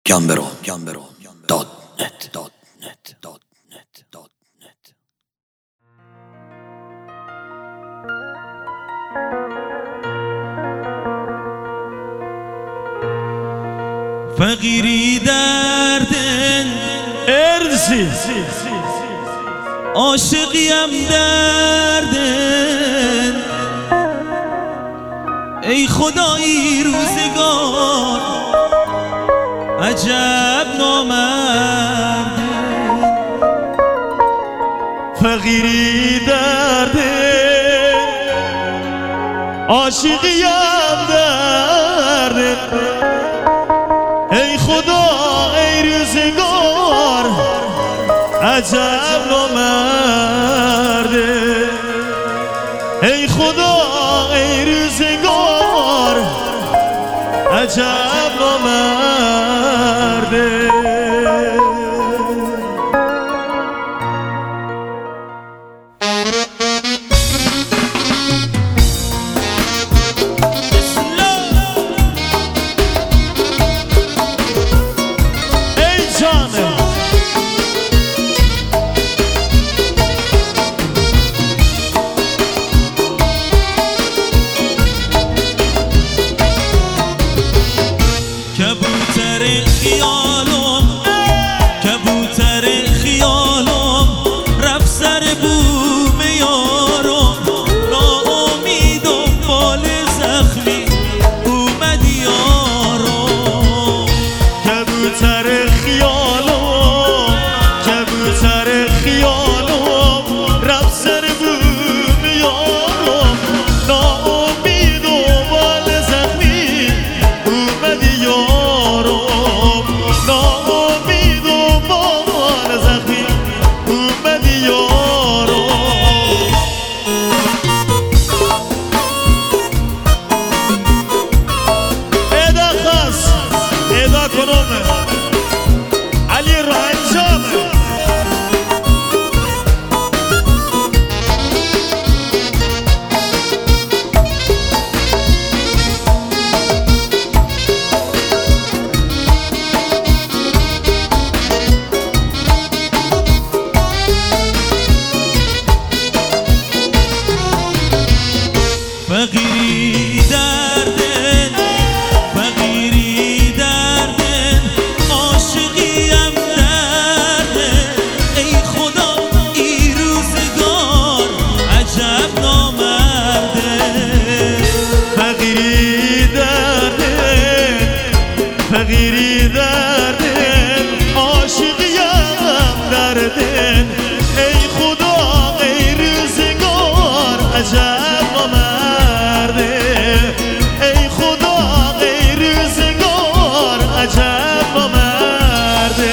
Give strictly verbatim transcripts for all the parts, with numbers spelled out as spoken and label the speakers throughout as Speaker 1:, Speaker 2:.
Speaker 1: گمبرو گمبرو دات نت دات نت دات نت دات نت.
Speaker 2: فقیری دردن ارزی عاشقیم دردن ای خدایی روزگار عجب نامرد.
Speaker 3: فقیری دردن عاشقیم دردن ای خدا ای روزگار عجب نامرده. ای خدا ای روزگار عجب نامرده.
Speaker 2: کبوتر خیالم کبوتر خیالم رفت سر بوم یارم ناامید و بال زخمی اومد یارم.
Speaker 3: کبوتر خیالم کبوتر خیالم رفت سر بوم یارم ناامید و بال زخمی اومد یارم.
Speaker 2: فقیری دردن فقیری دردن عاشقیم دردن ای خدا ای روزگار عجب نامرده.
Speaker 3: فقیری دردن فقیری دردن عاشقیم دردن ای خدا ای روزگار عجب نامرده. ای خدا ای روزگار عجب نامرده.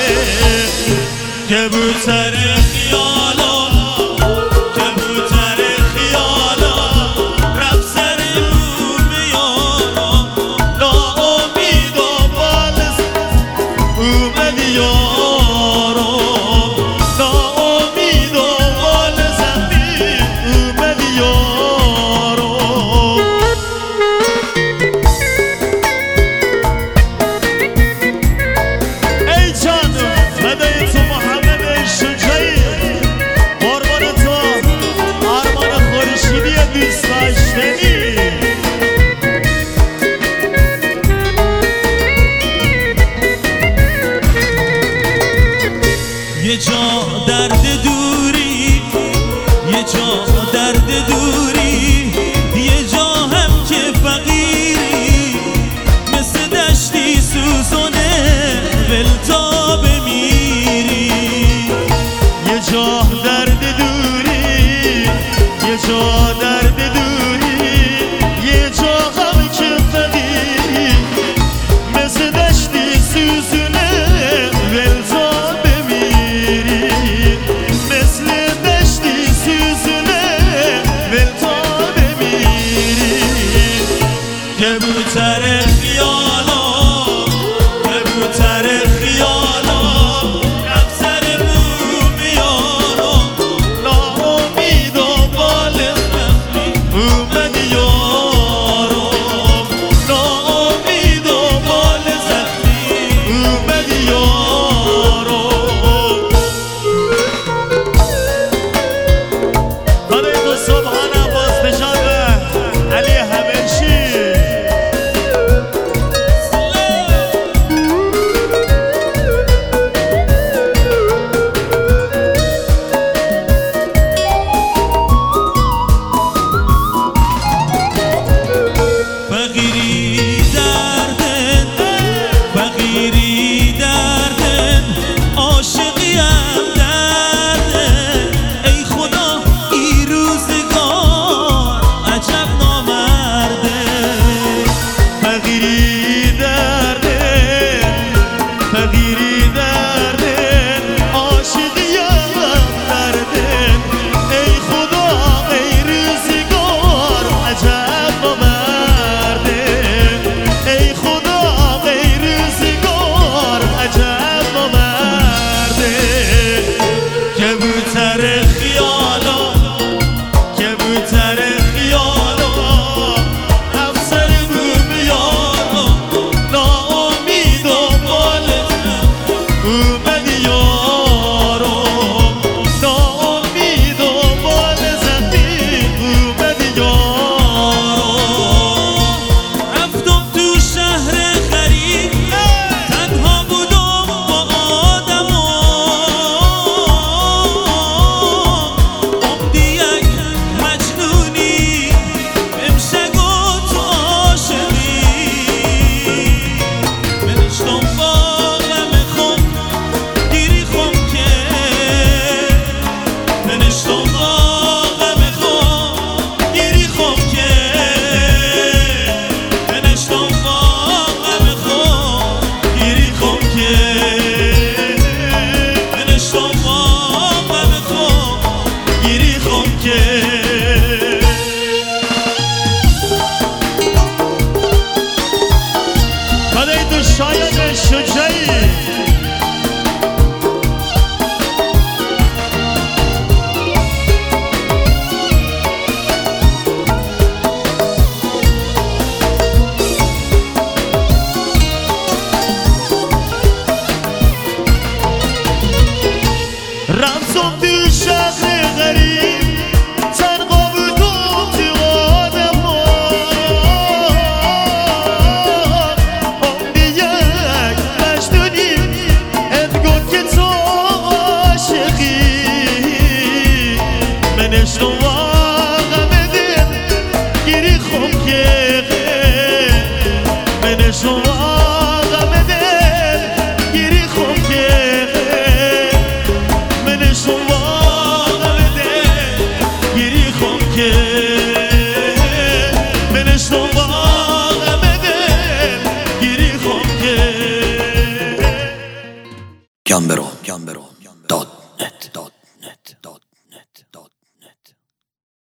Speaker 3: کبوتر خیالم کبوتر خیالم رفت سر بوم یارم ناامید و بال اومد یارم ناامید و بال زخمی اومد یارم. ای جانم فدای تو محمد شجاعی قربان تو آرمان خورشیدی دوست داشتنی.
Speaker 2: یه جا درد دوری یه جا درد دوری یه جا هم که فقیری مثل دشتی سوزونه ول تا بمیری.
Speaker 3: یه جا درد دوری یه جا درد دوری یه جا هم که فقیری مثل دشتی سوزونه ول تا بمیری. مثل دشتی سوزونه ول تا بمیری.
Speaker 2: کبوتر خیالم کبوتر خیالم رفت سر بوم یارم
Speaker 3: ناامید و بال زخمی اومد یارم ناامید و بال زخمی اومد
Speaker 1: گمبرو گمبرو دات نت